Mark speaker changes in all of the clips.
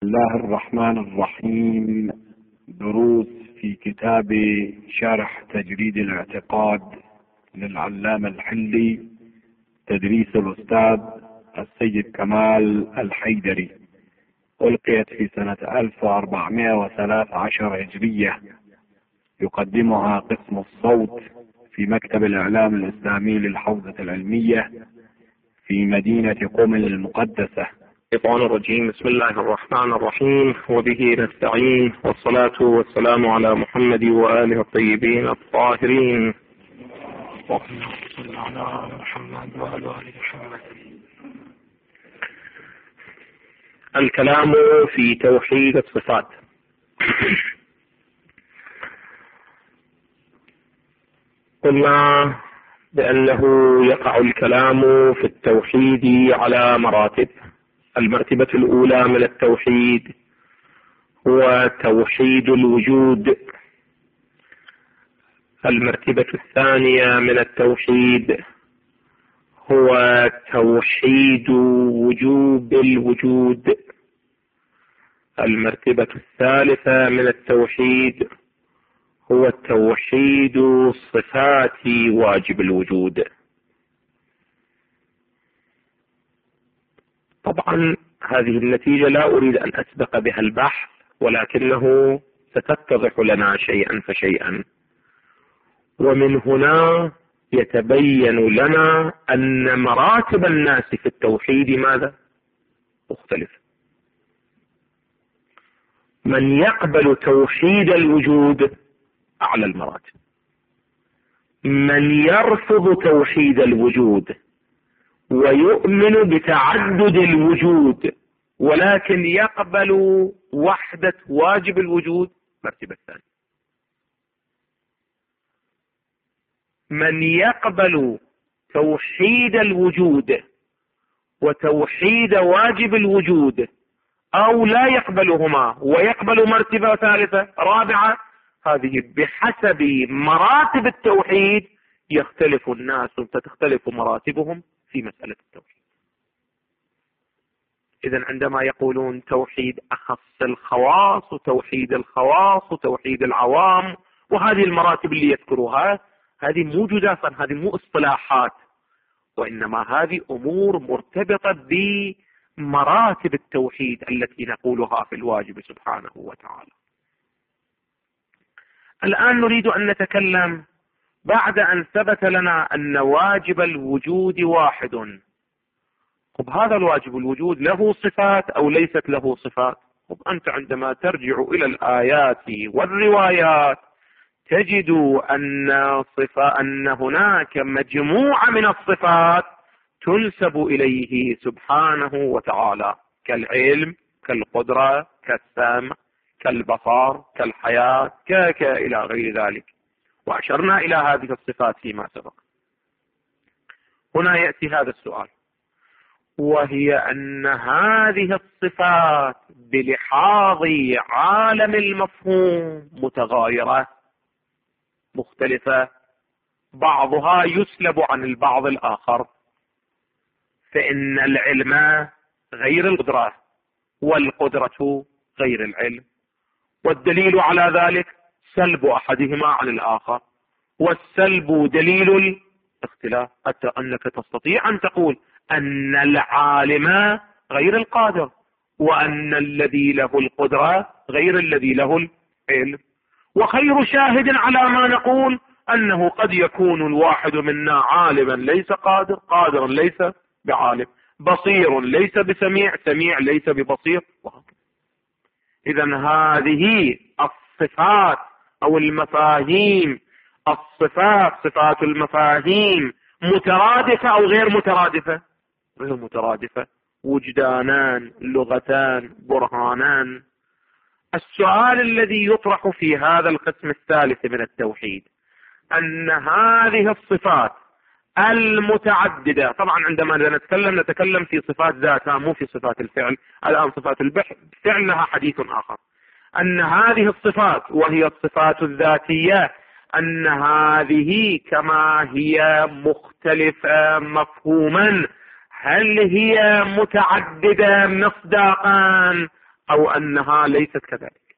Speaker 1: الله الرحمن الرحيم. دروس في كتاب شرح تجريد الاعتقاد للعلامة الحلي، تدريس الأستاذ السيد كمال الحيدري، ألقيت في سنة 1413 هجرية. يقدمها قسم الصوت في مكتب الإعلام الإسلامي للحوزة العلمية في مدينة قم المقدسة.
Speaker 2: الشيطان الرجيم. بسم الله الرحمن الرحيم، وبه نستعين، والصلاة والسلام على محمد وآله الطيبين الطاهرين. اللهم صل على محمد وعلى آل محمد. الكلام في توحيد الصفات. قلنا بأنه يقع الكلام في التوحيد على مراتب. المرتبة الأولى من التوحيد هو توحيد الوجود. المرتبة الثانية من التوحيد هو توحيد وجوب الوجود. المرتبة الثالثة من التوحيد هو توحيد صفات واجب الوجود. طبعا هذه النتيجة لا أريد أن أسبق بها البحث، ولكنه ستتضح لنا شيئا فشيئا، ومن هنا يتبين لنا أن مراتب الناس في التوحيد ماذا؟ مختلفة. من يقبل توحيد الوجود أعلى المراتب، من يرفض توحيد الوجود ويؤمن بتعدد الوجود ولكن يقبل وحدة واجب الوجود مرتبة ثانية. من يقبل توحيد الوجود وتوحيد واجب الوجود أو لا يقبلهما ويقبل مرتبة ثالثة رابعة، هذه بحسب مراتب التوحيد يختلف الناس وتختلف مراتبهم في مسألة التوحيد. إذن عندما يقولون توحيد أخص الخواص وتوحيد الخواص وتوحيد العوام وهذه المراتب اللي يذكروها، هذه مو جداسا، هذه مو اصطلاحات، وإنما هذه أمور مرتبطة بمراتب التوحيد التي نقولها في الواجب سبحانه وتعالى. الآن نريد أن نتكلم بعد أن ثبت لنا أن واجب الوجود واحد. طب هذا الواجب الوجود له صفات أو ليست له صفات؟ طب أنت عندما ترجع إلى الآيات والروايات تجد أن هناك مجموعة من الصفات تنسب إليه سبحانه وتعالى، كالعلم، كالقدرة، كالسمع، كالبصر، كالحياة، إلى غير ذلك، وأشرنا إلى هذه الصفات فيما سبق. هنا يأتي هذا السؤال، وهي أن هذه الصفات بلحاظ عالم المفهوم متغايرة مختلفة، بعضها يسلب عن البعض الآخر، فإن العلم غير القدرة والقدرة غير العلم، والدليل على ذلك سلب أحدهما عن الآخر، والسلب دليل الاختلاف، حتى أنك تستطيع أن تقول أن العالم غير القادر، وأن الذي له القدرة غير الذي له العلم. وخير شاهد على ما نقول أنه قد يكون الواحد منا عالما ليس قادر، قادرا ليس بعالم، بصير ليس بسميع، سميع ليس ببصير، وهكذا. إذن هذه الصفات أو المفاهيم، الصفات صفات المفاهيم مترادفة أو غير مترادفة؟ غير مترادفة، وجدانان، لغتان، برهانان. السؤال الذي يطرح في هذا القسم الثالث من التوحيد أن هذه الصفات المتعددة، طبعا عندما نتكلم في صفات ذاتها مو في صفات الفعل، الآن صفات الفعل لها حديث آخر، أن هذه الصفات وهي الصفات الذاتية أن هذه كما هي مختلفة مفهوما، هل هي متعددة مصداقا أو أنها ليست كذلك.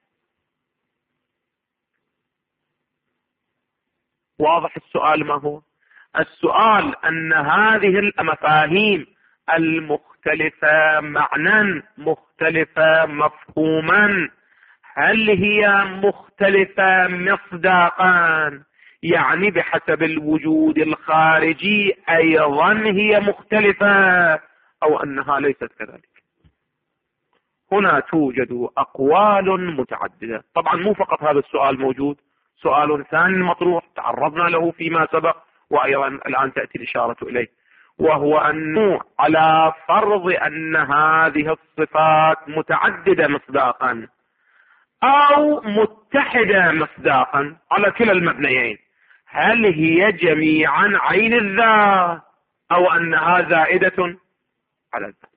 Speaker 2: واضح السؤال ما هو؟ السؤال أن هذه المفاهيم المختلفة معنى مختلفة مفهوما، هل هي مختلفة مصداقا؟ يعني بحسب الوجود الخارجي أيضا هي مختلفة، أو أنها ليست كذلك؟ هنا توجد أقوال متعددة. طبعا مو فقط هذا السؤال موجود، سؤال ثاني مطروح تعرضنا له فيما سبق وأيضا الآن تأتي الإشارة إليه، وهو أنه على فرض أن هذه الصفات متعددة مصداقا أو متحدة مصداقا على كلا المبنيين، هل هي جميعا عين الذات أو أنها زائدة على الذات؟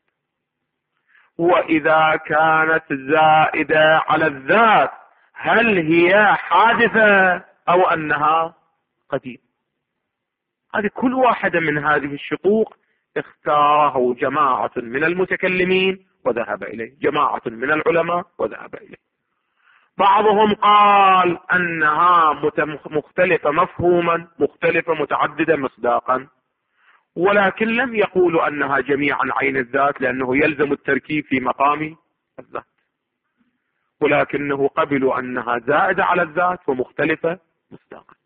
Speaker 2: وإذا كانت زائدة على الذات هل هي حادثة أو أنها قديمة؟ هذه كل واحدة من هذه الشقوق اختاره جماعة من المتكلمين وذهب إليه، جماعة من العلماء وذهب إليه. بعضهم قال أنها مختلفة مفهوما، مختلفة متعددة مصداقا، ولكن لم يقولوا أنها جميعا عين الذات لأنه يلزم التركيب في مقام الذات، ولكنه قبلوا أنها زائدة على الذات ومختلفة مصداقا.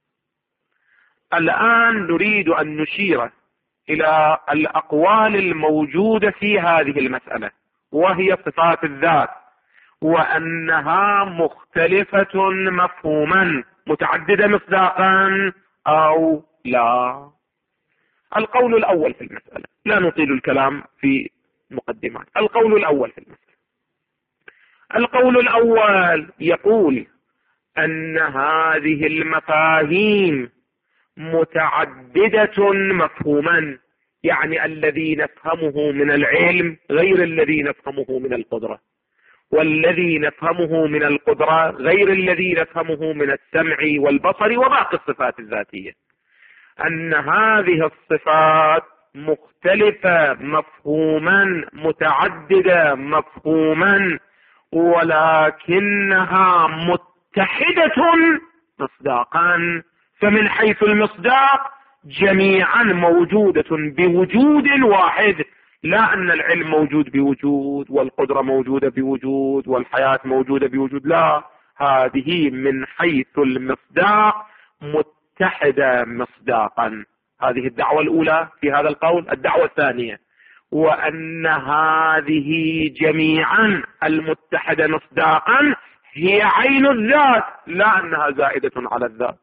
Speaker 2: الآن نريد أن نشير إلى الأقوال الموجودة في هذه المسألة، وهي صفات الذات، وأنها مختلفة مفهوما متعددة مصداقا أو لا. القول الأول في المسألة، لا نطيل الكلام في مقدمات. القول الأول في المسألة، القول الأول يقول أن هذه المفاهيم متعددة مفهوما، يعني الذي نفهمه من العلم غير الذي نفهمه من القدرة، والذي نفهمه من القدرة غير الذي نفهمه من السمع والبصر وباقي الصفات الذاتية. أن هذه الصفات مختلفة مفهوما متعددة مفهوما، ولكنها متحدة مصداقا. فمن حيث المصداق جميعا موجودة بوجود واحد، لا أن العلم موجود بوجود والقدرة موجودة بوجود والحياة موجودة بوجود، لا، هذه من حيث المصداق متحدة مصداقا. هذه الدعوة الأولى في هذا القول. الدعوة الثانية، وأن هذه جميعا المتحدة مصداقا هي عين الذات، لا أنها زائدة على الذات.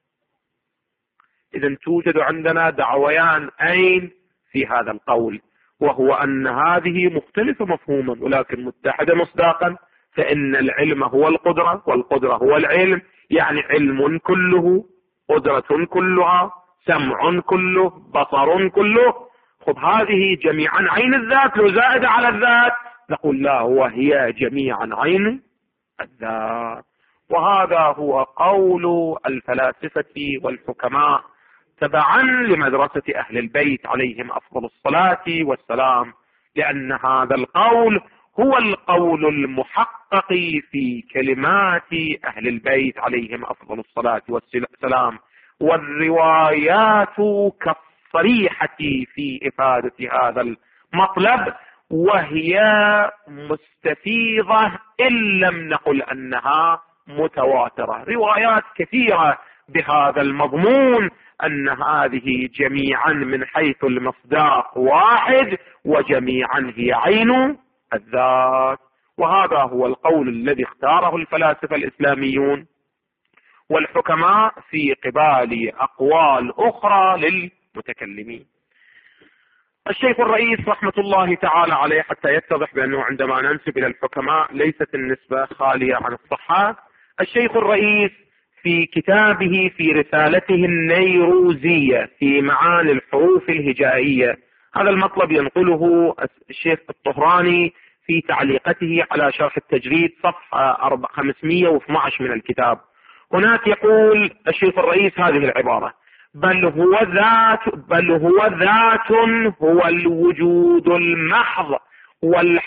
Speaker 2: إذن توجد عندنا دعويان أين في هذا القول، وهو أن هذه مختلفة مفهوما ولكن متحدة مصداقا، فإن العلم هو القدرة والقدرة هو العلم، يعني علم كله، قدرة كلها، سمع كله، بصر كله. خب هذه جميعا عين الذات، لو زائدة على الذات نقول لا، وهي جميعا عين الذات. وهذا هو قول الفلاسفة والحكماء تبعا لمدرسة أهل البيت عليهم أفضل الصلاة والسلام، لأن هذا القول هو القول المحقق في كلمات أهل البيت عليهم أفضل الصلاة والسلام، والروايات كالصريحة في إفادة هذا المطلب، وهي مستفيضة إن لم نقل أنها متواترة. روايات كثيرة بهذا المضمون، أن هذه جميعا من حيث المصداق واحد، وجميعا هي عين الذات. وهذا هو القول الذي اختاره الفلاسفة الإسلاميون والحكماء في قبال أقوال أخرى للمتكلمين. الشيخ الرئيس رحمة الله تعالى عليه، حتى يتضح بأنه عندما ننسب إلى الحكماء ليست النسبة خالية عن الصحة، الشيخ الرئيس في كتابه في رسالته النيروزية في معاني الحروف الهجائية، هذا المطلب ينقله الشيخ الطهراني في تعليقته على شرح التجريد صفحة 512 من الكتاب. هناك يقول الشيخ الرئيس هذه العبارة: بل هو ذات هو الوجود المحض والحق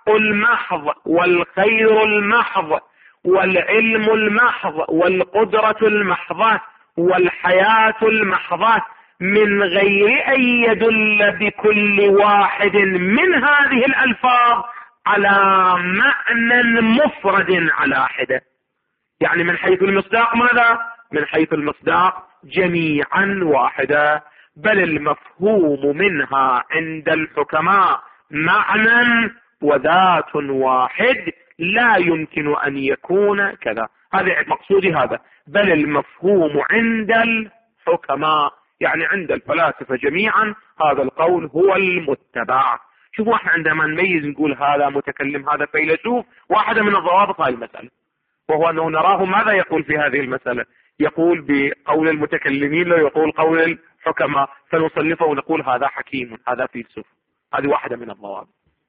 Speaker 2: المحض والخير المحض والعلم المحض والقدرة المحضة والحياة المحضة من غير أن يدل بكل واحد من هذه الألفاظ على معنى مفرد على حدة. يعني من حيث المصداق ماذا؟ من حيث المصداق جميعا واحدة، بل المفهوم منها عند الحكماء معنى وذات واحد لا يمكن أن يكون كذا. هذا مقصودي، هذا بل المفهوم عند الحكماء يعني عند الفلاسفة جميعا هذا القول هو المتبع. شوفوا احنا عندما نميز نقول هذا متكلم هذا فيلسوف، واحدة من الضوابط هذه المسألة وهو أنه نراه ماذا يقول في هذه المسألة، يقول بقول المتكلمين لا يقول قول الحكماء، فنصنفه ونقول هذا حكيم هذا فيلسوف. هذه واحدة من الضوابط.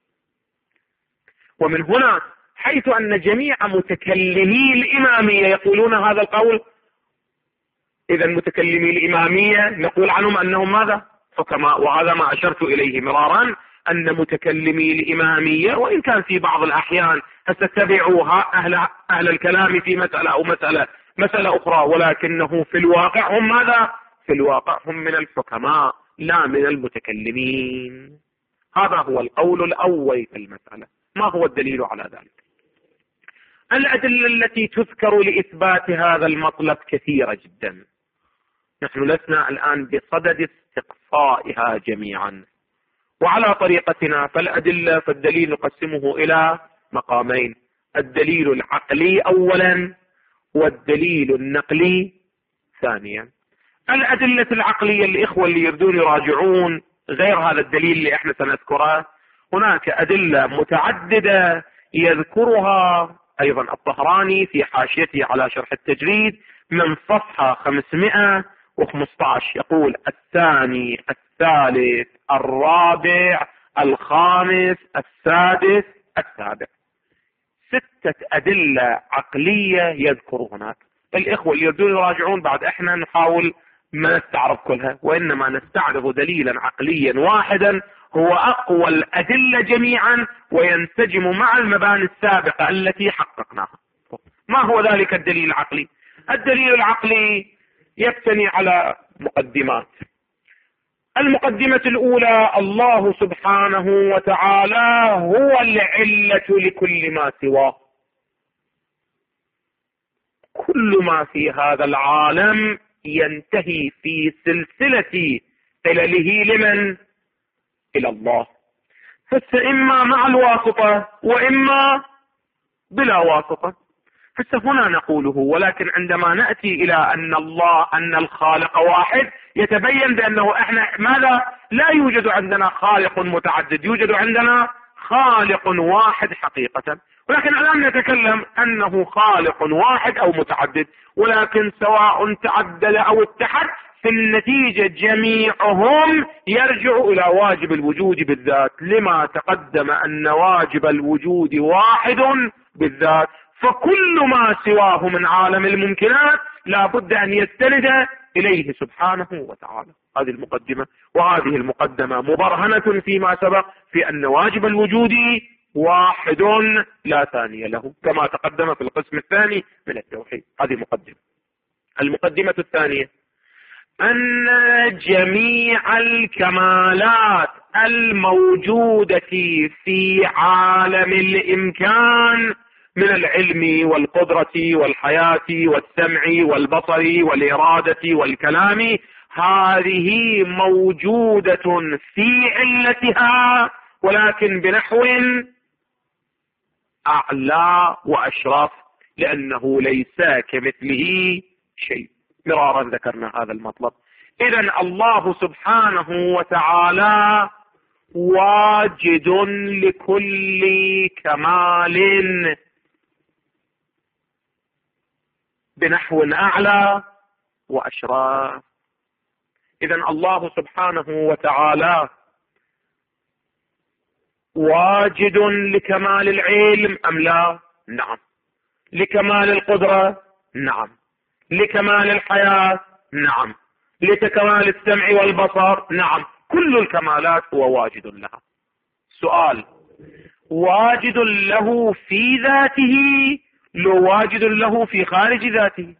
Speaker 2: ومن هنا حيث أن جميع متكلمي الإمامية يقولون هذا القول، إذا متكلمي الإمامية نقول عنهم أنهم ماذا؟ حكماء. وهذا ما أشرت إليه مرارا أن متكلمي الإمامية وإن كان في بعض الأحيان تتبعوا أهل الكلام في مسألة أو مسألة أخرى، ولكنه في الواقع هم ماذا؟ في الواقع هم من الحكماء لا من المتكلمين. هذا هو القول الأول في المسألة. ما هو الدليل على ذلك؟ الأدلة التي تذكر لإثبات هذا المطلب كثيرة جدا، نحن لسنا الآن بصدد استقصائها جميعا، وعلى طريقتنا فالدليل نقسمه إلى مقامين: الدليل العقلي أولا والدليل النقلي ثانيا. الأدلة العقلية الإخوة اللي يريدون يراجعون غير هذا الدليل اللي احنا سنذكره، هناك أدلة متعددة يذكرها أيضا الطهراني في حاشيته على شرح التجريد من صفحة 515، يقول: الثاني الثالث الرابع الخامس السادس السابع. 6 أدلة عقلية يذكر هناك. الإخوة اللي يريدون يراجعون بعد احنا نحاول ما نستعرض كلها، وإنما نستعرض دليلا عقليا واحدا هو أقوى الأدلة جميعا وينسجم مع المباني السابقة التي حققناها. ما هو ذلك الدليل العقلي؟ الدليل العقلي يبتني على مقدمات. المقدمة الأولى: الله سبحانه وتعالى هو العلة لكل ما سواه. كل ما في هذا العالم ينتهي في سلسلة علله لمن؟ إلى الله، فإما مع الواسطة وإما بلا واسطة. هنا نقوله، ولكن عندما نأتي إلى أن الخالق واحد يتبين بأنه احنا ماذا؟ لا يوجد عندنا خالق متعدد، يوجد عندنا خالق واحد حقيقة. ولكن الآن نتكلم أنه خالق واحد أو متعدد، ولكن سواء تعدد أو اتحد في النتيجة جميعهم يرجع إلى واجب الوجود بالذات، لما تقدم أن واجب الوجود واحد بالذات. فكل ما سواه من عالم الممكنات لا بد أن يستند إليه سبحانه وتعالى. هذه المقدمة، وهذه المقدمة مبرهنة فيما سبق في أن واجب الوجود واحد لا ثاني له، كما تقدم في القسم الثاني من التوحيد. هذه مقدمة. المقدمة الثانية: أن جميع الكمالات الموجودة في عالم الإمكان من العلم والقدرة والحياة والسمع والبصر والإرادة والكلام، هذه موجودة في علتها، ولكن بنحو أعلى وأشرف، لأنه ليس كمثله شيء. مرارا ذكرنا هذا المطلب. إذن الله سبحانه وتعالى واجد لكل كمال بنحو أعلى وأشرف. إذن الله سبحانه وتعالى واجد لكمال العلم أم لا؟ نعم. لكمال القدرة؟ نعم. لكمال الحياة؟ نعم. لكمال السمع والبصر؟ نعم. كل الكمالات هو واجد لها. سؤال: واجد له في ذاته لو واجد له في خارج ذاته.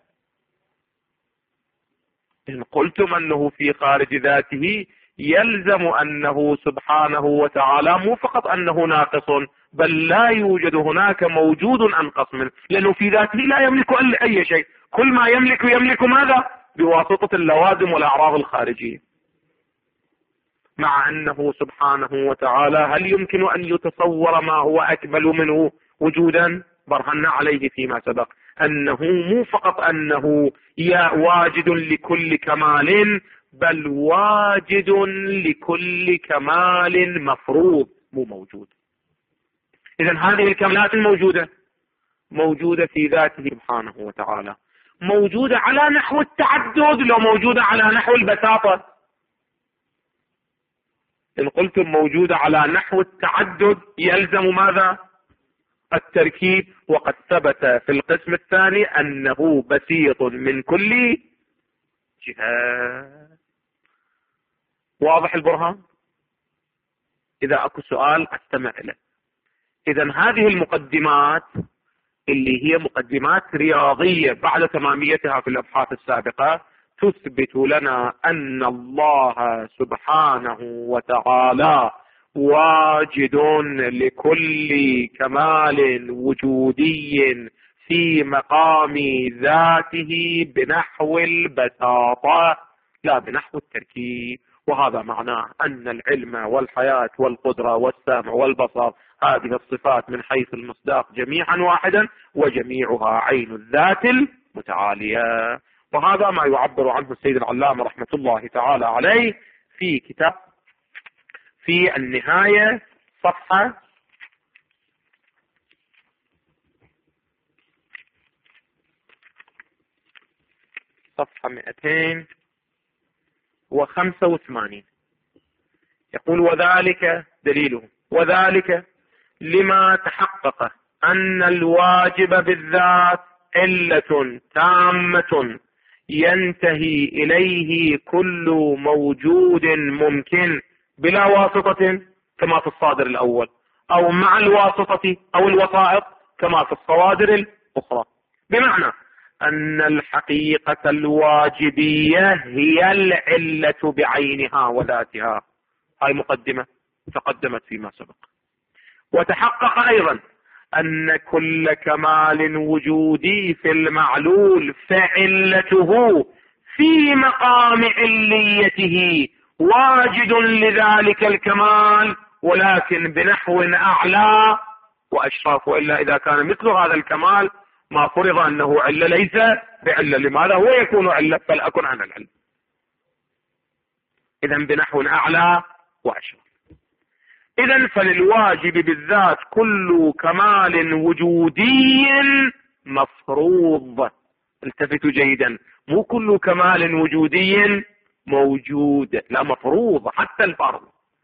Speaker 2: إن قلتم أنه في خارج ذاته يلزم أنه سبحانه وتعالى مو فقط أنه ناقص، بل لا يوجد هناك موجود أنقص منه، لأنه في ذاته لا يملك أي شيء، كل ما يملك ماذا؟ بواسطة اللوازم والأعراض الخارجية. مع أنه سبحانه وتعالى هل يمكن أن يتصور ما هو أكمل منه وجودا؟ برهنا عليه فيما سبق أنه مو فقط أنه واجد لكل كمال، بل واجد لكل كمال مفروض مو موجود. إذن هذه الكمالات الموجودة موجودة في ذاته سبحانه وتعالى، موجودة على نحو التعدد لو موجودة على نحو البساطة. إن قلتم موجودة على نحو التعدد يلزم ماذا؟ التركيب، وقد ثبت في القسم الثاني أنه بسيط من كل جهة. واضح البرهان؟ إذا أكو سؤال أستمع له. إذن هذه المقدمات اللي هي مقدمات رياضية بعد تماميتها في الأبحاث السابقة تثبت لنا أن الله سبحانه وتعالى واجد لكل كمال وجودي في مقام ذاته بنحو البساطة لا بنحو التركيب. وهذا معناه أن العلم والحياة والقدرة والسمع والبصر هذه الصفات من حيث المصداق جميعا واحدا، وجميعها عين الذات المتعالية. وهذا ما يعبر عنه السيد العلامة رحمة الله تعالى عليه في كتاب في النهاية صفحة 285 يقول: وذلك دليله، وذلك لما تحقق أن الواجب بالذات علة تامة ينتهي إليه كل موجود ممكن بلا واسطة كما في الصادر الأول، أو مع الواسطة أو الوسائط كما في الصوادر الأخرى. بمعنى أن الحقيقة الواجبية هي العلة بعينها وذاتها. هاي مقدمة تقدمت فيما سبق. وتحقق أيضا أن كل كمال وجودي في المعلول فعلته في مقام عليته واجد لذلك الكمال، ولكن بنحو أعلى وأشرف. وإلا إذا كان مثل هذا الكمال ما فرض أنه علة ليس بعلة. لماذا هو يكون علة فلأكن عن العلة؟ إذن بنحو أعلى وأشرف. إذن فللواجب بالذات كل كمال وجودي مفروض. التفتوا جيدا، مو كل كمال وجودي موجود، لا، مفروض حتى الفرض.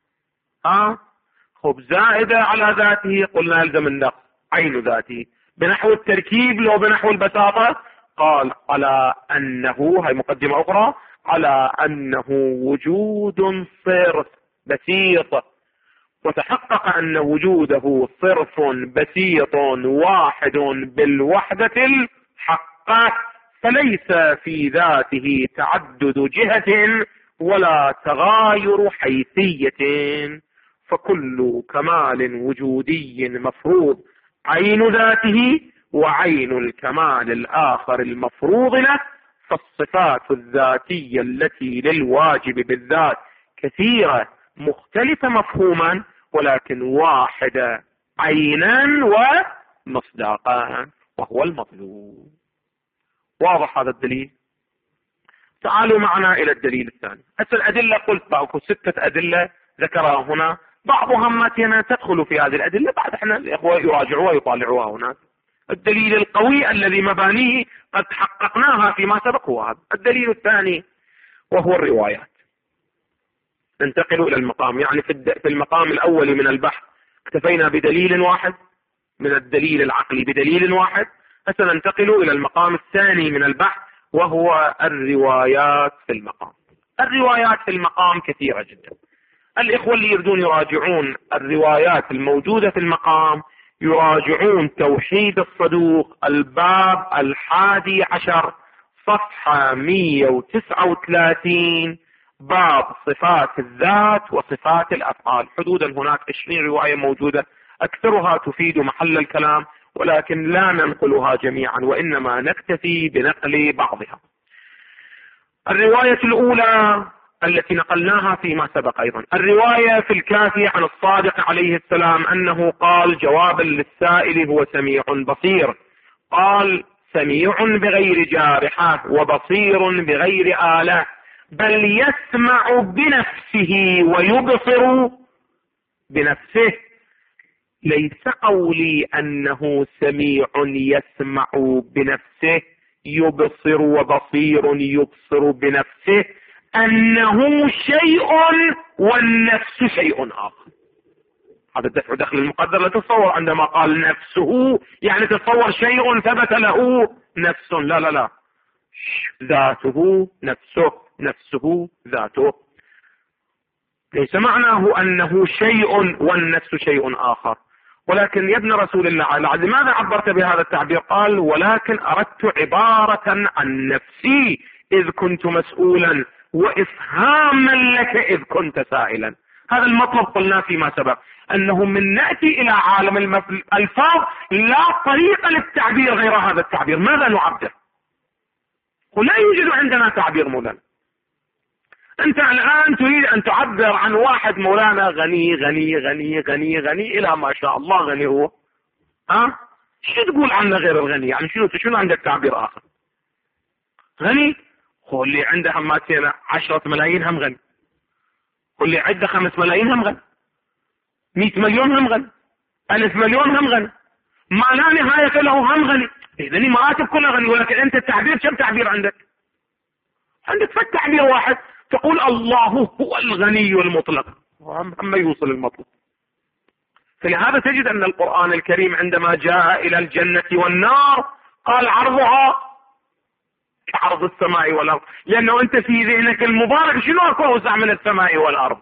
Speaker 2: خب زائدة على ذاته قلنا يلزم النقص عين ذاته. بنحو التركيب لو بنحو البساطة قال على أنه، هاي مقدمة أخرى، على أنه وجود صرف بسيط. وتحقق أن وجوده صرف بسيط واحد بالوحدة الحقة، فليس في ذاته تعدد جهة ولا تغاير حيثية. فكل كمال وجودي مفروض عين ذاته وعين الكمال الآخر المفروض له. فالصفات الذاتية التي للواجب بالذات كثيرة مختلفة مفهوما، ولكن واحدة عينا ومصداقا، وهو المطلوب. واضح هذا الدليل؟ تعالوا معنا إلى الدليل الثاني. الأدلة قلت باكو 6 أدلة ذكرها هنا، بعض هماتنا تدخل في هذه الأدلة، بعد احنا الإخوة يراجعوها ويطالعوها هناك. الدليل القوي الذي مبانيه قد حققناها فيما سبق هو هذا. الدليل الثاني وهو الروايات. ننتقل إلى المقام، يعني في المقام الأول من البحث اكتفينا بدليل واحد من الدليل العقلي، بدليل واحد. سننتقل إلى المقام الثاني من البحث وهو الروايات في المقام. الروايات في المقام كثيرة جدا. الإخوة اللي يريدون يراجعون الروايات الموجودة في المقام يراجعون توحيد الصدوق الباب 11 صفحة 139 باب صفات الذات وصفات الأفعال. حدودا هناك 20 رواية موجودة، أكثرها تفيد محل الكلام، ولكن لا ننقلها جميعا وإنما نكتفي بنقل بعضها. الرواية الأولى التي نقلناها فيما سبق أيضا، الرواية في الكافي عن الصادق عليه السلام أنه قال جوابا للسائل هو سميع بصير، قال سميع بغير جارحة وبصير بغير آلة، بل يسمع بنفسه ويبصر بنفسه. ليس قولي أنه سميع يسمع بنفسه يبصر وبصير يبصر بنفسه أنه شيء والنفس شيء آخر. هذا الدفع دخل المقدر. لا تتصور عندما قال نفسه يعني تتصور شيء ثبت له نفس، لا لا لا، ذاته نفسه، نفسه ذاته. ليس معناه أنه شيء والنفس شيء آخر. ولكن يا ابن رسول الله لماذا عبرت بهذا التعبير؟ قال ولكن أردت عبارة عن نفسي إذ كنت مسؤولا وإفهاما لك إذ كنت سائلا. هذا المطلب قلنا فيما سبق، أنه من نأتي إلى عالم الألفاظ لا طريقة للتعبير غير هذا التعبير. ماذا نعبر؟ ولا يوجد عندنا تعبير مولانا. أنت الآن تريد أن تعبر عن واحد مولانا غني غني غني غني غني إلى ما شاء الله غني هو، شو تقول عنه غير الغني؟ يعني شنو عندك تعبير آخر؟ غني هو اللي عنده هماتين 10 ملايين هم غني، واللي عنده 5 ملايين هم غني، 100 مليون هم غني، 1000 مليون هم غني، ما لا نهاية له هم غني. إذن المراتب كلها غني، ولكن أنت التعبير كم تعبير عندك؟ عندك فت تعبير واحد، تقول الله هو الغني المطلق، أما يوصل المطلق. فلهذا تجد أن القرآن الكريم عندما جاء إلى الجنة والنار قال عرضها كعرض السماء والأرض، لأنه أنت في ذهنك المبارك شنو أكو أوسع من السماء والأرض؟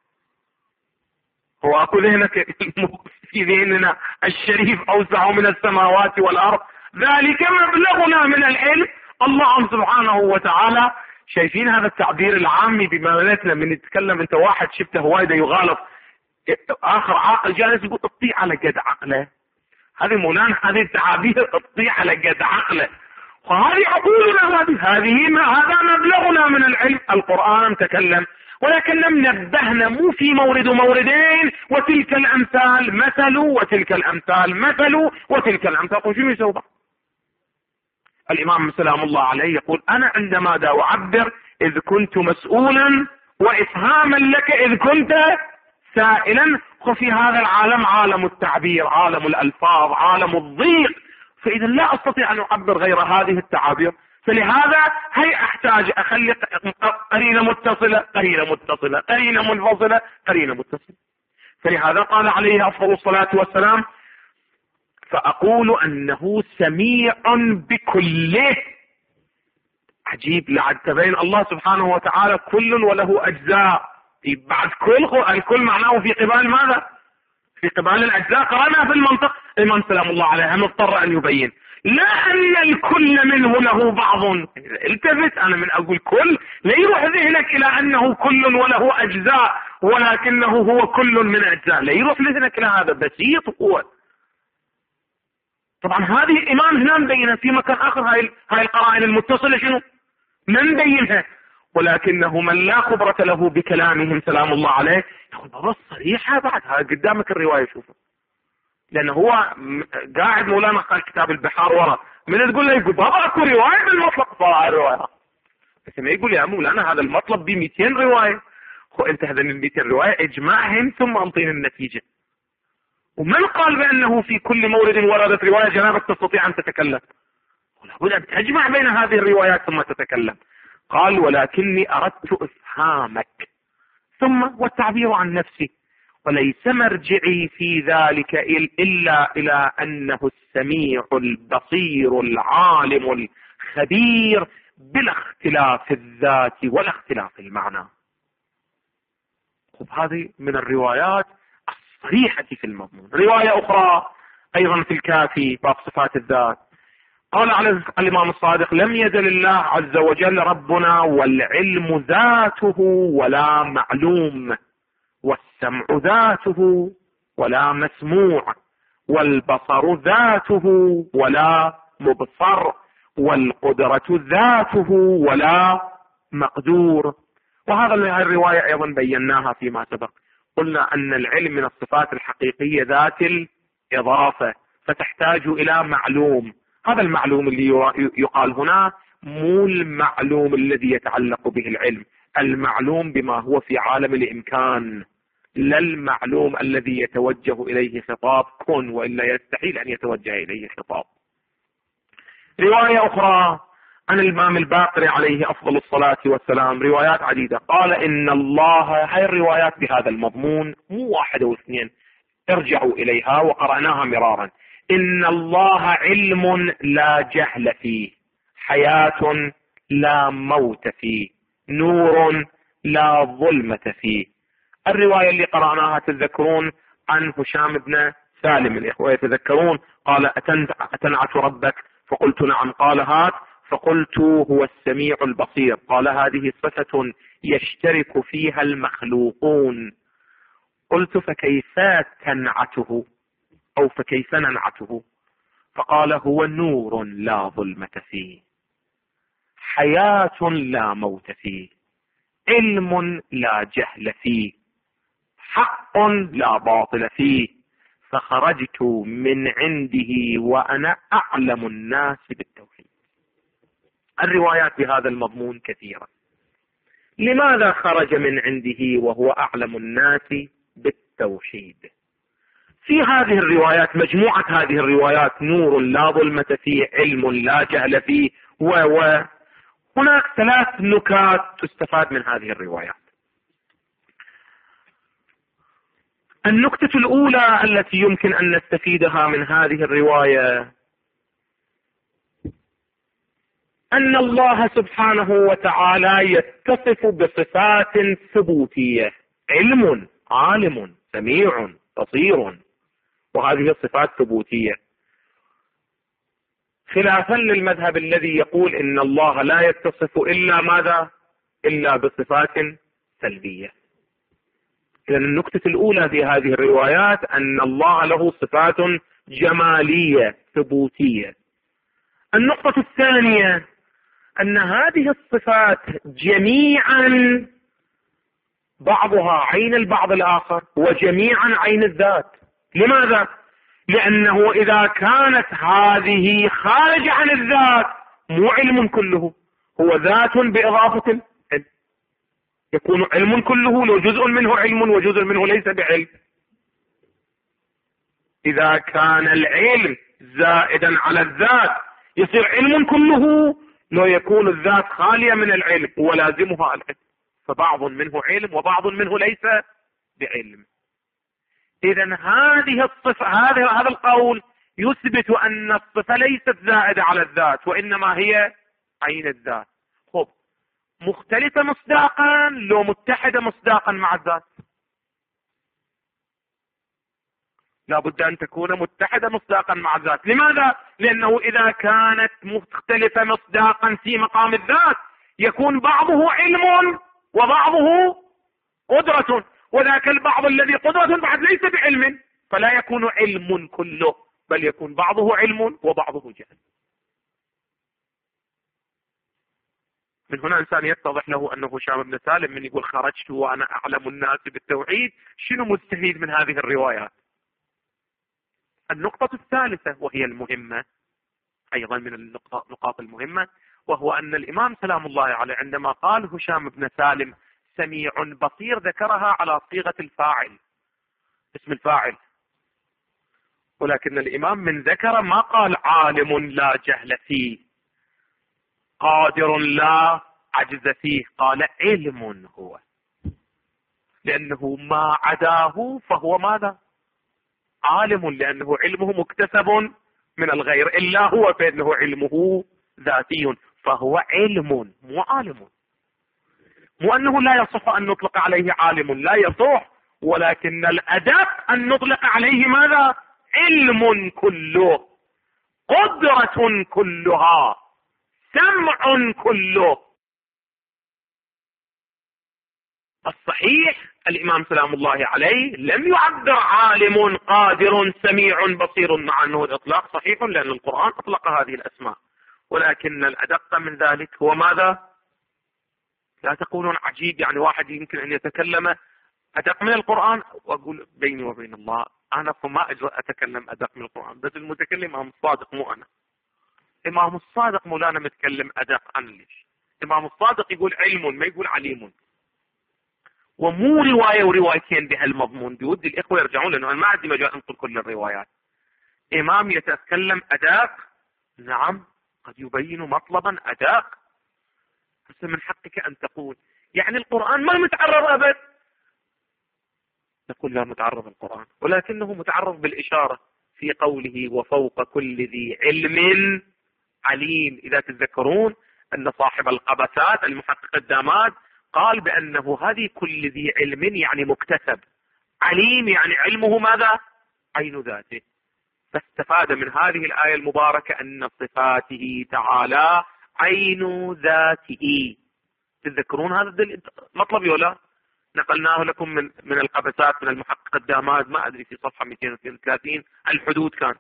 Speaker 2: هو أكو ذهنك في ذهننا الشريف أوسع من السماوات والأرض؟ ذلك مبلغنا من العلم. الله سبحانه وتعالى شايفين هذا التعبير العامي بمعناتنا من نتكلم انت واحد شفته وايد يغالط اخر عاقل جالس يقول اطيع على قد عقله. هذه مولانا هذه التعابير اطيع على قد عقله، وهذه عقولنا هذا مبلغنا من العلم. القرآن تكلم ولكن لم نبهنا مو في مورد وموردين وتلك الامثال مثل وتلك الامثال مثل وتلك الامثال. شنو يسوي بعض؟ الإمام سلام الله عليه يقول أنا عندما دا أعبر إذ كنت مسؤولا وإفهاما لك إذ كنت سائلا. وفي هذا العالم عالم التعبير، عالم الألفاظ، عالم الضيق، فإذا لا أستطيع أن أعبر غير هذه التعابير. فلهذا هي أحتاج أخلي قرينة متصلة قرينة متصلة قرينة منفصلة قرينة متصلة. فلهذا قال عليه أفضل الصلاة والسلام فأقول أنه سميع بكله. عجيب، لعد تبين الله سبحانه وتعالى كل وله أجزاء. بعد الكل معناه في قبال ماذا؟ في قبال الأجزاء. قرأنا في المنطق الإمام سلام الله عليه مضطر أن يبين لا أن الكل منه له بعض. التفت أنا من أقول كل لا يروح ذهنك إلى أنه كل وله أجزاء ولكنه هو كل من أجزاء، لا يروح ذهنك إلى هذا، بسيط هو. طبعا هذه الإمام هنا مبينها، في مكان آخر هاي القرائن المتصلة شنو؟ ما مبينها، ولكنه من لا خبرة له بكلامهم سلام الله عليه يقول بابا صريحة بعد هاي قدامك الرواية شوفها. لأنه هو قاعد مولانا قال كتاب البحار ورا، من تقول له يقول بابا اكو رواية بالمطلق صار الرواية، بس ما يقول يا مولانا هذا المطلب ب 200 رواية. انت هذا ال 200 رواية اجمعهم ثم انطينا النتيجة. ومن قال بأنه في كل مورد وردت رواية جنابك تستطيع أن تتكلم؟ لابد أن تجمع بين هذه الروايات ثم تتكلم. قال ولكني أردت إفهامك ثم والتعبير عن نفسي، وليس مرجعي في ذلك إلا إلى أنه السميع البصير العالم الخبير بلا اختلاف الذات ولا اختلاف المعنى. هذه من الروايات الصريحة في المضمون. رواية أخرى أيضا في الكافي باب صفات الذات، قال على الإمام الصادق: لم يزل الله عز وجل ربنا والعلم ذاته ولا معلوم، والسمع ذاته ولا مسموع، والبصر ذاته ولا مبصر، والقدرة ذاته ولا مقدور. وهذا الرواية أيضا بيناها فيما سبق، قلنا أن العلم من الصفات الحقيقية ذات الإضافة، فتحتاج إلى معلوم. هذا المعلوم اللي يقال هنا مو المعلوم الذي يتعلق به العلم، المعلوم بما هو في عالم الإمكان، لا المعلوم الذي يتوجه إليه خطاب كن، وإلا يستحيل أن يتوجه إليه خطاب. رواية أخرى عن الإمام الباقر عليه أفضل الصلاة والسلام، روايات عديدة، قال إن الله، هاي الروايات بهذا المضمون مو واحدة واثنين، ارجعوا إليها وقرأناها مرارا. إن الله علم لا جهل فيه، حياة لا موت فيه، نور لا ظلمة فيه. الرواية اللي قرأناها تذكرون عن هشام بن سالم، الإخوة يتذكرون، قال: أتنعت ربك؟ فقلت نعم. قال: هات. فقلت: هو السميع البصير. قال: هذه صفة يشترك فيها المخلوقون. قلت: فكيف تنعته أو فكيف ننعته؟ فقال: هو نور لا ظلمة فيه، حياة لا موت فيه، علم لا جهل فيه، حق لا باطل فيه، فخرجت من عنده وأنا أعلم الناس بالتوحيد. الروايات بهذا المضمون كثيرة. لماذا خرج من عنده وهو أعلم الناس بالتوحيد؟ في هذه الروايات، مجموعة هذه الروايات، نور لا ظلمة فيه، علم لا جهل فيه، هناك 3 نكات تستفاد من هذه الروايات. النكتة الأولى التي يمكن أن نستفيدها من هذه الرواية أن الله سبحانه وتعالى يتصف بصفات ثبوتية: علم، عالم، سميع، بصير، وهذه الصفات ثبوتية، خلافا للمذهب الذي يقول إن الله لا يتصف إلا ماذا؟ إلا بصفات سلبية. إذن النكتة الأولى في هذه الروايات أن الله له صفات جمالية ثبوتية. النقطة الثانية أن هذه الصفات جميعا بعضها عين البعض الآخر، وجميعا عين الذات. لماذا؟ لأنه إذا كانت هذه خارج عن الذات مو علم كله، هو ذات بإضافة العلم، يكون علم كله لو جزء منه علم وجزء منه ليس بعلم. إذا كان العلم زائدا على الذات يصير علم كله لو يكون الذات خالية من العلم ولازمها العلم، فبعض منه علم وبعض منه ليس بعلم. إذن هذه الصفة، هذا القول يثبت أن الصفة ليست زائدة على الذات، وإنما هي عين الذات. خب، مختلفة مصداقا لو متحدة مصداقا مع الذات؟ لا بد أن تكون متحدة مصداقا مع الذات. لماذا؟ لأنه إذا كانت مختلفة مصداقا في مقام الذات يكون بعضه علم وبعضه قدرة، وذاك البعض الذي قدرة بعد ليس بعلم، فلا يكون علم كله، بل يكون بعضه علم وبعضه جهل. من هنا إنسان يتضح له أنه هشام بن سالم من يقول خرجت وأنا أعلم الناس بالتوحيد، شنو مستفيد من هذه الروايات؟ النقطة الثالثة وهي المهمة أيضا من النقاط المهمة، وهو أن الإمام سلام الله عليه عندما قال هشام بن سالم سميع بصير ذكرها على صيغة الفاعل، اسم الفاعل، ولكن الإمام من ذكر ما قال عالم لا جهل فيه، قادر لا عجز فيه، قال علم هو، لأنه ما عداه فهو ماذا؟ عالم، لأنه علمه مكتسب من الغير، إلا هو فإنه علمه ذاتي، فهو علم مو عالم. مو أنه لا يصح أن نطلق عليه عالم، لا يصح، ولكن الأدق أن نطلق عليه ماذا؟ علم كله، قدرة كلها، سمع كله. الصحيح الإمام سلام الله عليه لم يعبر عالم قادر سميع بصير، مع أنه الإطلاق صحيح لأن القرآن أطلق هذه الأسماء، ولكن الأدق من ذلك هو ماذا؟ لا تقولون عجيب، يعني واحد يمكن أن يتكلم أدق من القرآن، وأقول بيني وبين الله أنا فما أجرأ أتكلم أدق من القرآن، بس المتكلم إمام الصادق مو أنا. إمام الصادق مولانا متكلم أدق عن ليش؟ إمام الصادق يقول علم ما يقول عليم، ومو رواية وروايتين بهالمضمون. بودي الإخوة يرجعون، لأنه أنا ما عندي مجال أنقل كل الروايات. إمام يتكلم أدق، نعم قد يبين مطلبا أدق، بس من حقك أن تقول يعني القرآن ما متعرض أبد. نقول لا متعرض القرآن، ولكنه متعرض بالإشارة في قوله وفوق كل ذي علم عليم. إذا تتذكرون أن صاحب القبسات المحقق الداماد قال بأنه هذه كل ذي علم يعني مكتسب، عليم يعني علمه ماذا؟ عين ذاته. فاستفاد من هذه الآية المباركة أن صفاته تعالى عين ذاته. تتذكرون هذا المطلب ولا؟ نقلناه لكم من القبسات من المحقق الداماد، ما أدري في صفحة 232 الحدود كان،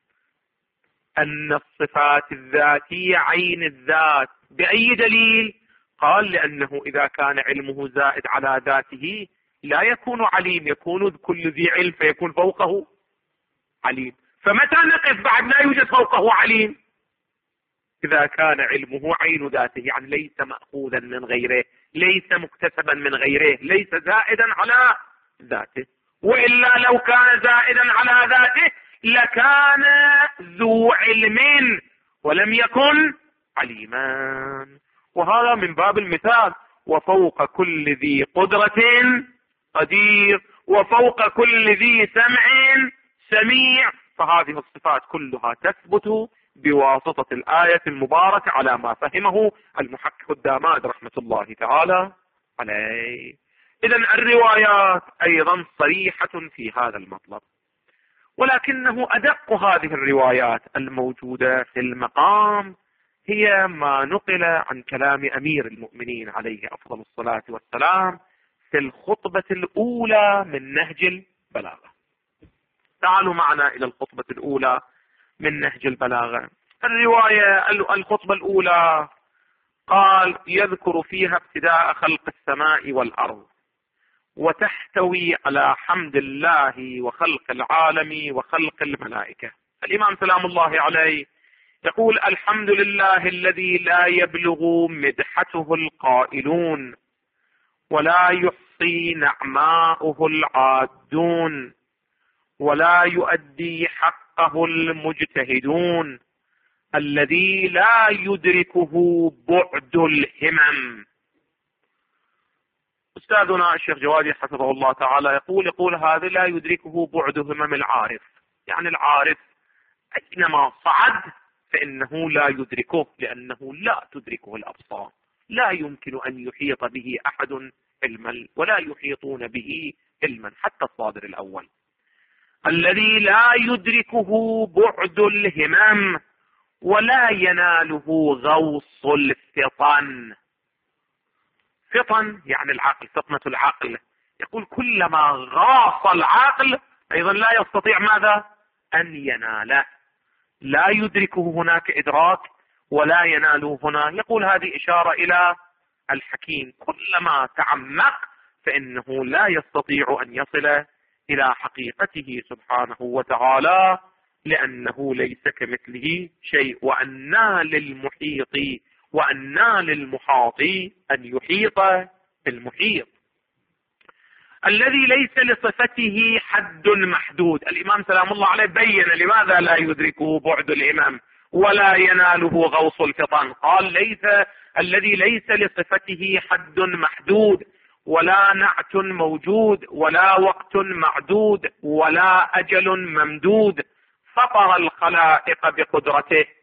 Speaker 2: أن الصفات الذاتية عين الذات. بأي دليل؟ قال لأنه إذا كان علمه زائد على ذاته لا يكون عليم، يكون كل ذي علم فيكون فوقه عليم. فمتى نقف بعد لا يوجد فوقه عليم؟ إذا كان علمه عين ذاته، يعني ليس مأخوذا من غيره، ليس مكتسبا من غيره، ليس زائدا على ذاته. وإلا لو كان زائدا على ذاته لكان ذو علم ولم يكن عليما. وهذا من باب المثال، وفوق كل ذي قدرة قدير، وفوق كل ذي سمع سميع. فهذه الصفات كلها تثبت بواسطة الآية المباركة على ما فهمه المحقق الداماد رحمة الله تعالى عليه. إذن الروايات أيضا صريحة في هذا المطلب، ولكنه أدق هذه الروايات الموجودة في المقام هي ما نقل عن كلام أمير المؤمنين عليه أفضل الصلاة والسلام في الخطبة الأولى من نهج البلاغة. تعالوا معنا إلى الخطبة الأولى من نهج البلاغة. الرواية الخطبة الأولى قال يذكر فيها ابتداء خلق السماء والأرض، وتحتوي على حمد الله وخلق العالم وخلق الملائكة. الإمام سلام الله عليه يقول الحمد لله الذي لا يبلغ مدحته القائلون ولا يحصي نعماؤه العادون ولا يؤدي حقه المجتهدون، الذي لا يدركه بعد الهمم. أستاذنا الشيخ جوادي حفظه الله تعالى يقول هذا لا يدركه بعد همم العارف، يعني العارف أينما صعد فإنه لا يدركه، لأنه لا تدركه الأبصار، لا يمكن أن يحيط به أحد علما ولا يحيطون به علما حتى الصادر الأول. الذي لا يدركه بعد الهمم ولا يناله غوص الفطن. فطن يعني العقل، فطنة العقل. يقول كلما غاص العقل أيضا لا يستطيع ماذا؟ أن يناله، لا يدركه هناك إدراك ولا يناله هنا. يقول هذه إشارة إلى الحكيم، كلما تعمق فإنه لا يستطيع أن يصل إلى حقيقته سبحانه وتعالى، لأنه ليس كمثله شيء. وأنى للمحاط أن يحيط بالمحيط. الذي ليس لصفته حد محدود. الإمام سلام الله عليه بين لماذا لا يدركه بعد الإمام ولا يناله غوص الفطن. قال الذي ليس لصفته حد محدود ولا نعت موجود ولا وقت معدود ولا أجل ممدود، فطر الخلائق بقدرته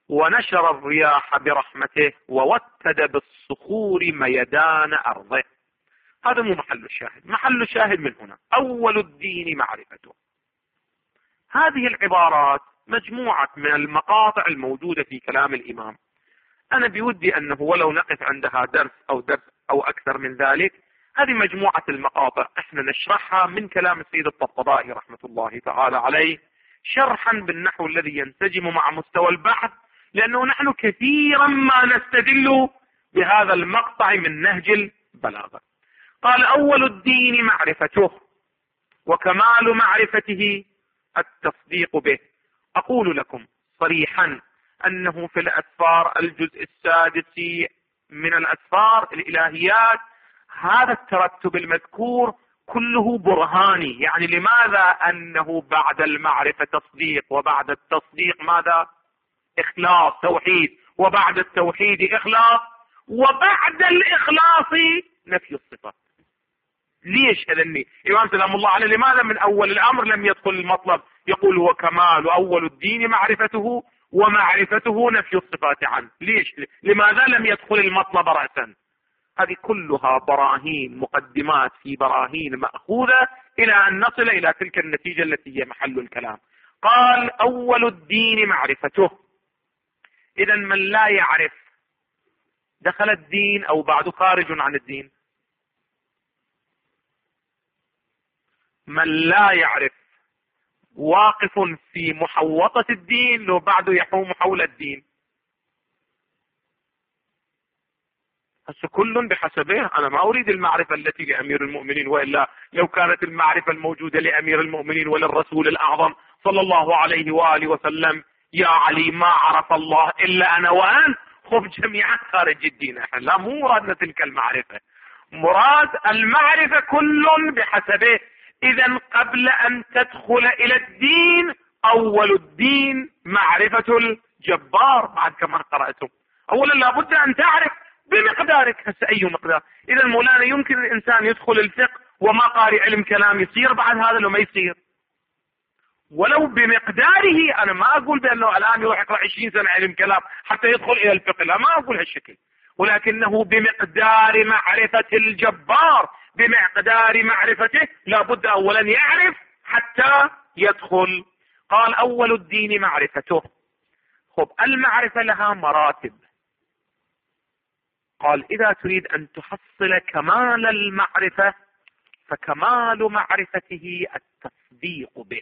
Speaker 2: ونشر الرياح برحمته ووتد بالصخور ميدان أرضه. هذا مو محل الشاهد. محل الشاهد من هنا أول الدين معرفته. هذه العبارات مجموعة من المقاطع الموجودة في كلام الإمام. أنا بودي أنه ولو نقف عندها درس أو أكثر من ذلك. هذه مجموعة المقاطع احنا نشرحها من كلام السيد الطبطبائي رحمة الله تعالى عليه، شرحا بالنحو الذي ينسجم مع مستوى البحث، لأنه نحن كثيرا ما نستدل بهذا المقطع من نهج البلاغة. قال أول الدين معرفته وكمال معرفته التصديق به. أقول لكم صريحا أنه في الأسفار الجزء السادس من الأسفار الإلهيات هذا الترتب المذكور كله برهاني. يعني لماذا أنه بعد المعرفة تصديق، وبعد التصديق ماذا؟ إخلاص توحيد، وبعد التوحيد إخلاص، وبعد الإخلاص نفي الصفات. ليش أذني إمام سلام الله عليه لماذا من أول الأمر لم يدخل المطلب يقول هو كمال أول الدين معرفته ومعرفته نفي الصفات عنه؟ ليش؟ لماذا لم يدخل المطلب رأسا؟ هذه كلها براهين، مقدمات في براهين مأخوذة إلى أن نصل إلى تلك النتيجة التي هي محل الكلام. قال أول الدين معرفته. إذا من لا يعرف دخل الدين أو بعد خارج عن الدين؟ من لا يعرف واقف في محوطة الدين لو بعده يحوم حول الدين. هسه كل بحسبه. أنا ما أريد المعرفة التي لأمير المؤمنين، وإلا لو كانت المعرفة الموجودة لأمير المؤمنين وللرسول الأعظم صلى الله عليه وآله وسلم يا علي ما عرف الله إلا أنا وأنت، خب جميعا خارج الدين. احنا لا، مو مرادنا تلك المعرفة. مراد المعرفة كل بحسبه. إذا قبل أن تدخل إلى الدين أول الدين معرفة الجبار. بعد كما قرأتم أولا لابد أن تعرف بمقدارك. هسه أي مقدار؟ إذا مولانا يمكن الإنسان يدخل الفقه وما قارئ علم كلام، يصير بعد هذا لو ما يصير ولو بمقداره. أنا ما أقول بأنه الآن يروح يقرأ 20 سنة علم كلام حتى يدخل إلى الفقه، لا، ما أقول هالشكل، ولكنه بمقدار معرفة الجبار، بمقدار معرفته لابد أولا يعرف حتى يدخل. قال أول الدين معرفته. خب المعرفة لها مراتب. قال إذا تريد أن تحصل كمال المعرفة فكمال معرفته التصديق به.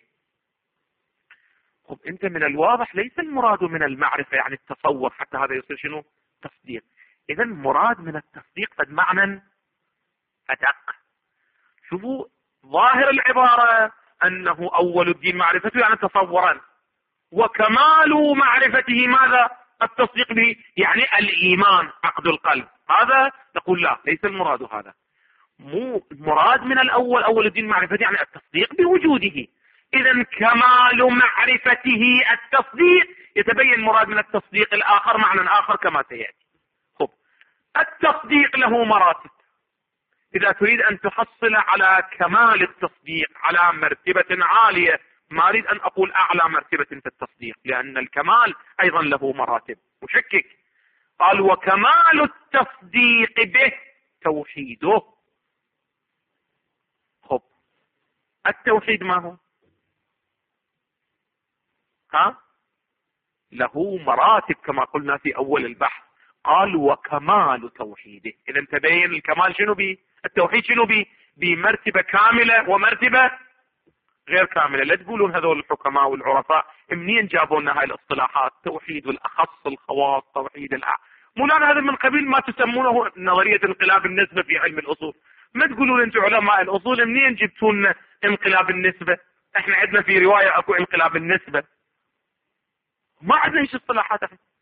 Speaker 2: خب أنت من الواضح ليس المراد من المعرفة يعني التصور، حتى هذا يصير شنو؟ تصديق. إذا مراد من التصديق قد معنى أدق. شوفوا ظاهر العبارة أنه أول الدين معرفته يعني تصورا، وكمال معرفته ماذا؟ التصديق به، يعني الإيمان عقد القلب. هذا نقول لا، ليس المراد هذا. مو مراد من الأول أول الدين معرفته يعني التصديق بوجوده. إذا كمال معرفته التصديق، يتبين مراد من التصديق الآخر معنى آخر كما سيأتي. خب التصديق له مراتب. إذا تريد أن تحصل على كمال التصديق على مرتبة عالية، ما أريد أن أقول أعلى مرتبة في التصديق لأن الكمال أيضا له مراتب مشكك. قال وكمال التصديق به توحيده. خب التوحيد ما هو؟ له مراتب كما قلنا في أول البحث. قال وكمال توحيده. إذا تبين الكمال شنو بي؟ التوحيد شنو بي؟ بمرتبة كاملة ومرتبة غير كاملة. لا تقولون هذول الحكماء والعرفاء منين جابوا لنا هاي الاصطلاحات؟ توحيد والأخص الخواص، توحيد مولانا هذا من قبيل ما تسمونه نظرية انقلاب النسبة في علم الأصول. ما تقولون انتم علماء الأصول منين جبتوا لنا انقلاب النسبة؟ احنا عندنا في رواية اكو انقلاب النسبة، ما عندنا ايش اصطلاحات.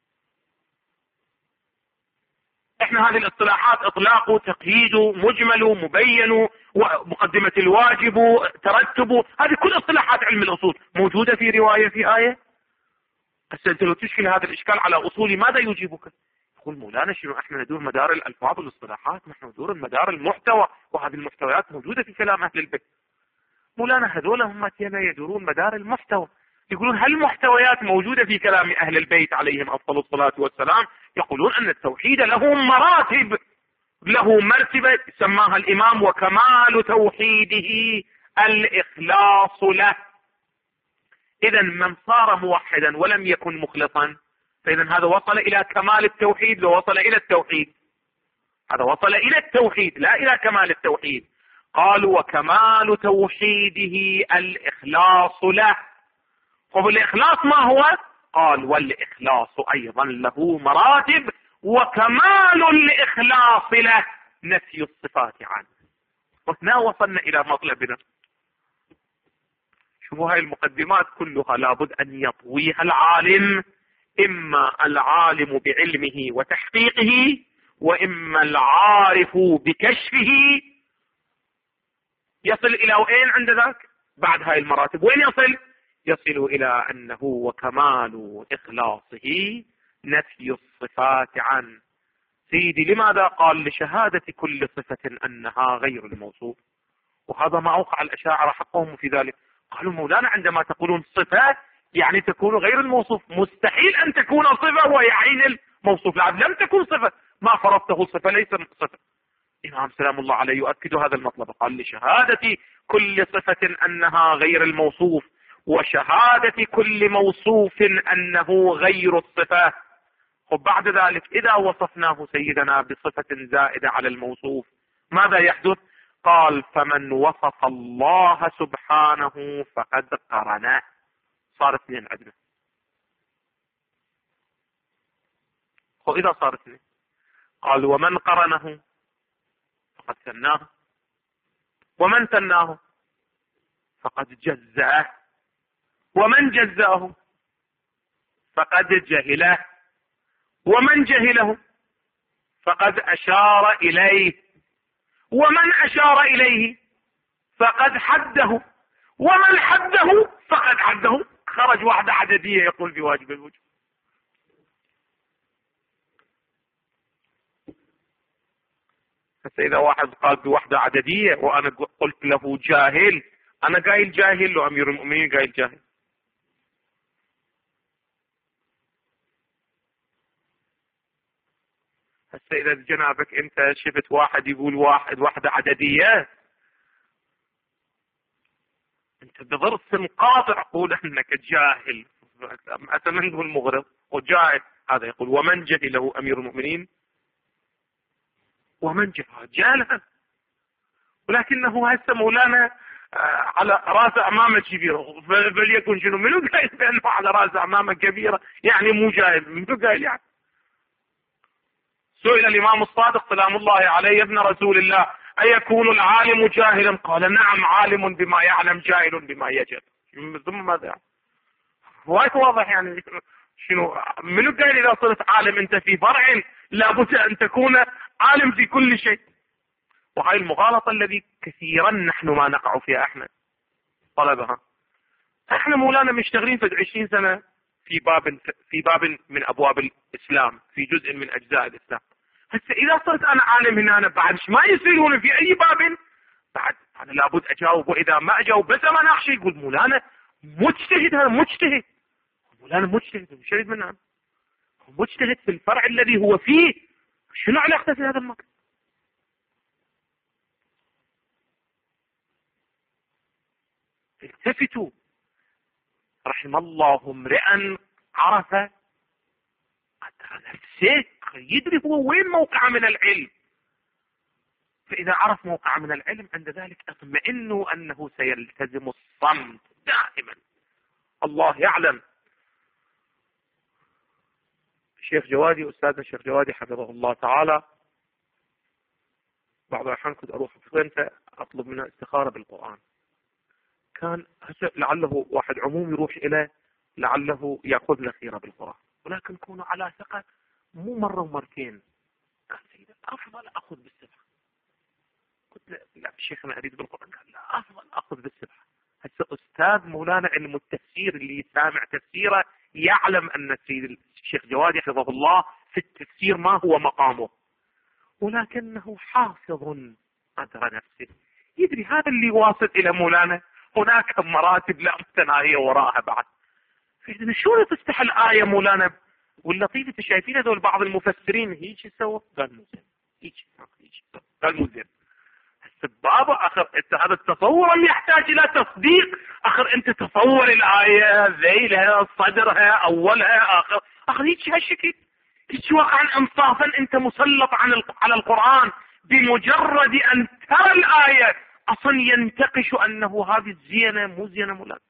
Speaker 2: احنا هذه الاصطلاحات اطلاق تقييد مجمل مبين ومقدمة الواجب ترتب، هذه كل اصطلاحات علم الأصول موجودة في رواية في آية. هسه انت لو تشكل هذا الاشكال على اصولي ماذا يجيبك؟ يقول مولانا شنو احنا ندور مدار الالفاظ والاصطلاحات، نحن ندور مدار المحتوى، وهذه المحتويات موجودة في كلام اهل البيت. مولانا هذول هم يدورون مدار المحتوى، يقولون هل محتويات موجودة في كلام أهل البيت عليهم أفضل الصلاة والسلام؟ يقولون أن التوحيد له مراتب، له مرتبة سماها الإمام وكمال توحيده الإخلاص له. إذا من صار موحدا ولم يكن مخلصا فإذا هذا وصل إلى كمال التوحيد، ووصل إلى التوحيد، هذا وصل إلى التوحيد لا إلى كمال التوحيد. قالوا وكمال توحيده الإخلاص له. طب الإخلاص ما هو؟ قال والإخلاص أيضا له مراتب، وكمال الإخلاص له نفي الصفات عنه. وهنا وصلنا إلى مطلبنا. شوفوا هاي المقدمات كلها لابد أن يطويها العالم، إما العالم بعلمه وتحقيقه، وإما العارف بكشفه. يصل إلى وين عند ذاك؟ بعد هاي المراتب وين يصل؟ يصل إلى أنه وكمال إخلاصه نفي الصفات عنه. سيدي لماذا قال؟ لشهادة كل صفة أنها غير الموصوف. وهذا ما أوقع الأشاعرة حقهم في ذلك. قالوا مولانا عندما تقولون صفات يعني تكون غير الموصوف، مستحيل أن تكون صفة ويعين الموصوف. لم تكن صفة، ما فرضته صفة ليس صفة. الإمام سلام الله عليه يؤكد هذا المطلب، قال لشهادة كل صفة أنها غير الموصوف، وشهادة كل موصوف أنه غير الصفة. وبعد ذلك إذا وصفناه سيدنا بصفة زائدة على الموصوف ماذا يحدث؟ قال فمن وصف الله سبحانه فقد قرنه. صار اثنين عندنا. وإذا صار اثنين قال ومن قرنه فقد ثناه، ومن ثناه فقد جزأه، ومن جزأه فقد جهله، ومن جهله فقد أشار إليه، ومن أشار إليه فقد حده، ومن حده فقد حده. خرج واحدة عددية يقول بواجب الوجود. فإذا واحد قال بوحدة عددية وأنا قلت له جاهل، أنا قايل جاهل وأمير المؤمنين قايل جاهل. هسه إذا جنابك أنت شفت واحد يقول وحدة عددية، أنت بضرس قاطع قول أنك جاهل. أتمنى المغرب وجاهل. هذا يقول ومن جهله أمير المؤمنين، ومن جهله، ولكنه هسه مولانا على راس أمامه كبيرة، فليكن شنو منو قايل بأنه على راس أمامه كبيرة يعني مو جاهل؟ منو قايل يعني؟ سئل الإمام الصادق سلام الله عليه يا ابن رسول الله أيكون العالم جاهلا؟ قال نعم عالم بما يعلم جاهل بما يجهل. ثم ماذا يعني؟ وايد واضح يعني. شنو منو قال إذا صرت عالم أنت في فرع لابد أن تكون عالم في كل شيء؟ وهاي المغالطة الذي كثيرا نحن ما نقع فيها احنا طلبها. احنا مولانا مشتغلين في 20 سنة في باب من أبواب الإسلام، في جزء من أجزاء الإسلام. هسه إذا صرت أنا عالم هنا بعد ما يصيرون في أي باب بعد أنا لابد أجاوب، وإذا ما أجاوب بس ما ناقشه يقول مولانا مجتهد. هذا مجتهد، مولانا مجتهد مش شريد منه، مجتهد في الفرع الذي هو فيه. شنو علاقته في هذا المكان؟ التفتوا. رحم الله امرئا عرف قدر نفسه، يدري هو وين موقع من العلم. فإذا عرف موقع من العلم عند ذلك اطمئنوا أنه سيلتزم الصمت دائما. الله يعلم. الشيخ جوادي أستاذنا الشيخ جوادي حفظه الله تعالى بعض الأحيان كنت أروح في أطلب منه استخارة بالقرآن. كان لعله واحد عموم يروح إليه لعله يأخذ له خيرة بالقرآن، ولكن كونوا على ثقة مو مرة ومرتين. قال سيدي أفضل أخذ بالسبحة. قلت له لا شيخنا أريد بالقرآن. قال لا أفضل أخذ بالسبحة. هسه أستاذ مولانا علم التفسير اللي سامع تفسيره يعلم أن السيد الشيخ جوادي حفظه الله في التفسير ما هو مقامه، ولكنه حافظ قدر نفسه، يدري هذا اللي واصل إلى مولانا. هناك مراتب لا متناهية وراءها بعد. شلون تفتح الآية مولانا؟ واللطيف انت شايفين هذول بعض المفسرين هيك سووا، قال مو زين، هيك قال مو زين. بابا اخر انت هذا التصور اللي يحتاج الى تصديق. اخر انت تصور الآية ذيلها صدرها اولها اخر هيك هالشكل، هيك واقعا انصافا انت مسلط على القرآن بمجرد ان ترى الآية اصلا ينتقش انه هذه الزينة مو زينة مولانا.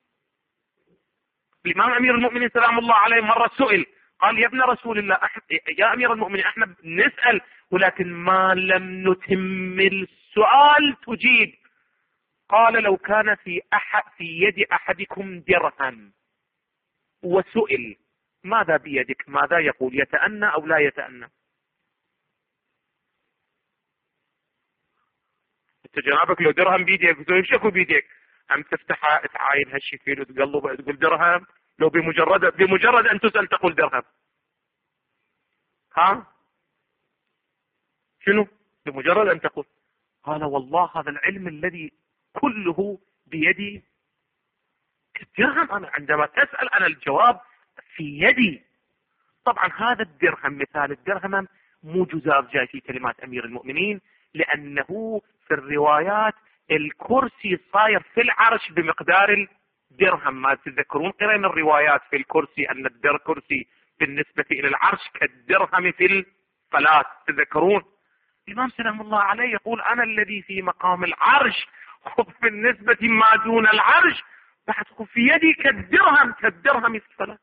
Speaker 2: الامام امير المؤمنين سلام الله عليه مرة سئل قال يا ابن رسول الله يا امير المؤمنين احنا نسأل ولكن ما لم نتم السؤال تجيب. قال لو كان في يد احدكم درهم وسئل ماذا بيدك ماذا يقول؟ يتأنى او لا يتأنى؟ انت جنابك لو درهم بيدك تقول شكو بيدك هم تفتحها تعاين هالشكل وتقلب تقول درهم، لو بمجرد ان تسأل تقول درهم. ها شنو بمجرد ان تقول؟ قال والله هذا العلم الذي كله بيدي كالدرهم، انا عندما تسأل انا الجواب في يدي. طبعا هذا الدرهم مثال الدرهم مو جزاف جاي في كلمات امير المؤمنين، لانه في الروايات الكرسي صاير في العرش بمقدار الدرهم. ما تذكرون قرينا الروايات في الكرسي ان الكرسي بالنسبة الى العرش كالدرهم في الفلاة، تذكرون؟ الإمام سلام الله عليه يقول أنا الذي في مقام العرش بالنسبة ما دون العرش تكون في يدي كالدرهم في الفلاة.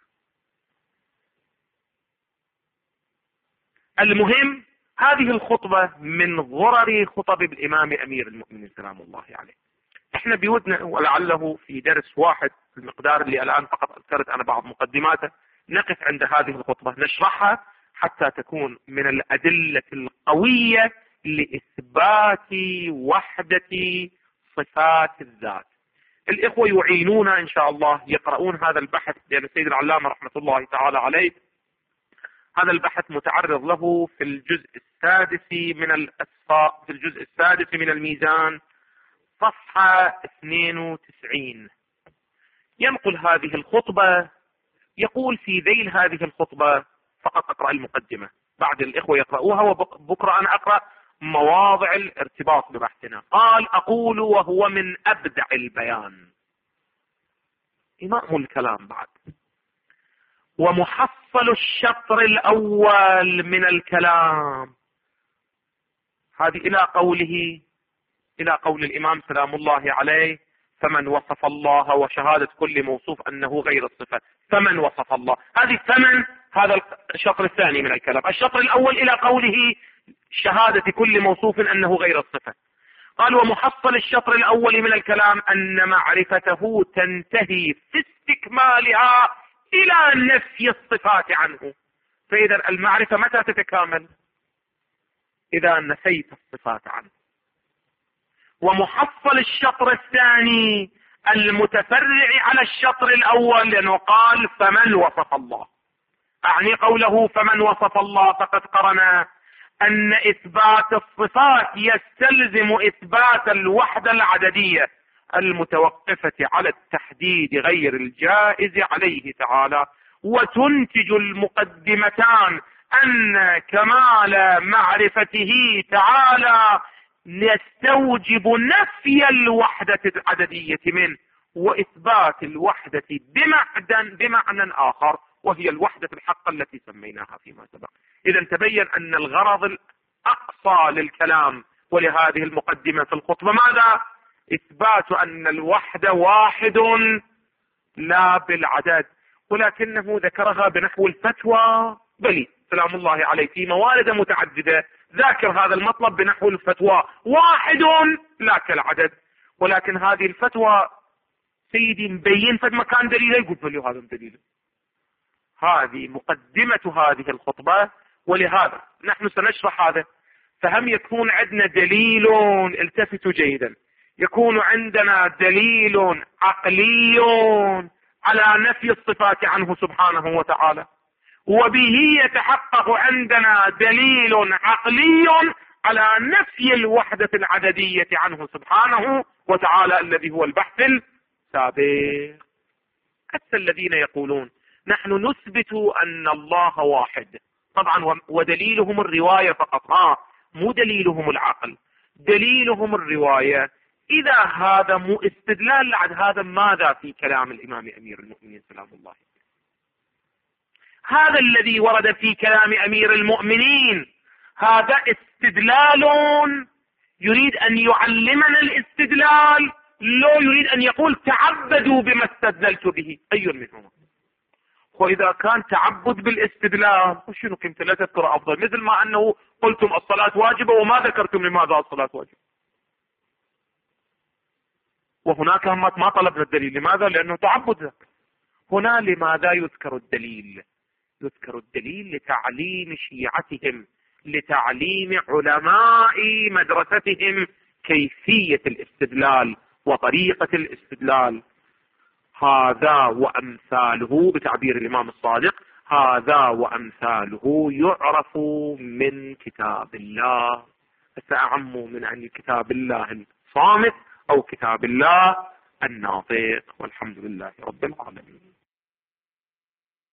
Speaker 2: المهم هذه الخطبة من غرر خطب الإمام أمير المؤمنين سلام الله عليه. احنا بودنا ولعله في درس واحد المقدار اللي الآن فقط أذكرت أنا بعض مقدماته نقف عند هذه الخطبة نشرحها حتى تكون من الأدلة القوية لإثبات وحدة صفات الذات. الإخوة يعينونا إن شاء الله يقرؤون هذا البحث، لأن السيد العلامة رحمة الله تعالى عليه هذا البحث متعرض له في الجزء السادس من الأسفاء، في الجزء السادس من الميزان صفحة 92. ينقل هذه الخطبة، يقول في ذيل هذه الخطبة فقط أقرأ المقدمة بعد الإخوة يقرأوها وبكرة أنا أقرأ مواضع الارتباط ببحثنا. قال أقول وهو من أبدع البيان إمام الكلام بعد ومحصل الشطر الأول من الكلام. هذه إلى قول الإمام سلام الله عليه فمن وصف الله وشهادة كل موصوف أنه غير الصفة. فمن وصف الله هذه هذا الشطر الثاني من الكلام. الشطر الأول إلى قوله شهادة كل موصوف أنه غير الصفة. قال ومحصل الشطر الأول من الكلام أن معرفته تنتهي في استكمالها إلى نفي الصفات عنه. فإذا المعرفة متى تتكامل؟ إذا نفيت الصفات عنه. ومحصل الشطر الثاني المتفرع على الشطر الأول لأنه قال فمن وصف الله، أعني قوله فمن وصف الله فقد قرنا أن إثبات الصفات يستلزم إثبات الوحدة العددية المتوقفة على التحديد غير الجائز عليه تعالى. وتنتج المقدمتان أن كمال معرفته تعالى يستوجب نفي الوحدة العددية منه وإثبات الوحدة بمعنى آخر وهي الوحدة الحقة التي سميناها فيما سبق. إذا تبين أن الغرض الأقصى للكلام ولهذه المقدمة في الخطبة ماذا؟ إثبات أن الوحدة واحد لا بالعدد، ولكنه ذكرها بنحو الفتوى بلي سلام الله عليه في موارد متعددة ذاكر هذا المطلب بنحو الفتوى واحد لا كالعدد. ولكن هذه الفتوى سيدي مبين فد مكان دليل يقول له هذا دليل. هذه مقدمة هذه الخطبة ولهذا نحن سنشرح هذا. فهم يكون عندنا دليل، التفتوا جيدا، يكون عندنا دليل عقلي على نفي الصفات عنه سبحانه وتعالى، وبه يتحقق عندنا دليل عقلي على نفي الوحدة العددية عنه سبحانه وتعالى الذي هو البحث السابق. حتى الذين يقولون نحن نثبت أن الله واحد، طبعا ودليلهم الرواية فقط، مو دليلهم العقل، دليلهم الرواية. إذا هذا مو استدلال بعد هذا، ماذا في كلام الإمام أمير المؤمنين سلام الله عليه؟ هذا الذي ورد في كلام أمير المؤمنين هذا استدلال يريد أن يعلمنا الاستدلال، لو يريد أن يقول تعبدوا بما استدللت به، أي منهما؟ وإذا كان تعبد بالاستدلال وشنو قيمته؟ لا تذكر أفضل، مثل ما أنه قلتم الصلاة واجبة وما ذكرتم لماذا الصلاة واجبة. وهناك ما طلبنا الدليل، لماذا؟ لأنه تعبد ذاك. هنا لماذا يذكر الدليل؟ يذكر الدليل لتعليم شيعتهم، لتعليم علماء مدرستهم كيفية الاستدلال وطريقة الاستدلال. هذا وأمثاله بتعبير الإمام الصادق، هذا وأمثاله يعرف من كتاب الله، فأعموا من عن كتاب الله الصامت أو كتاب الله الناطق، والحمد لله رب العالمين.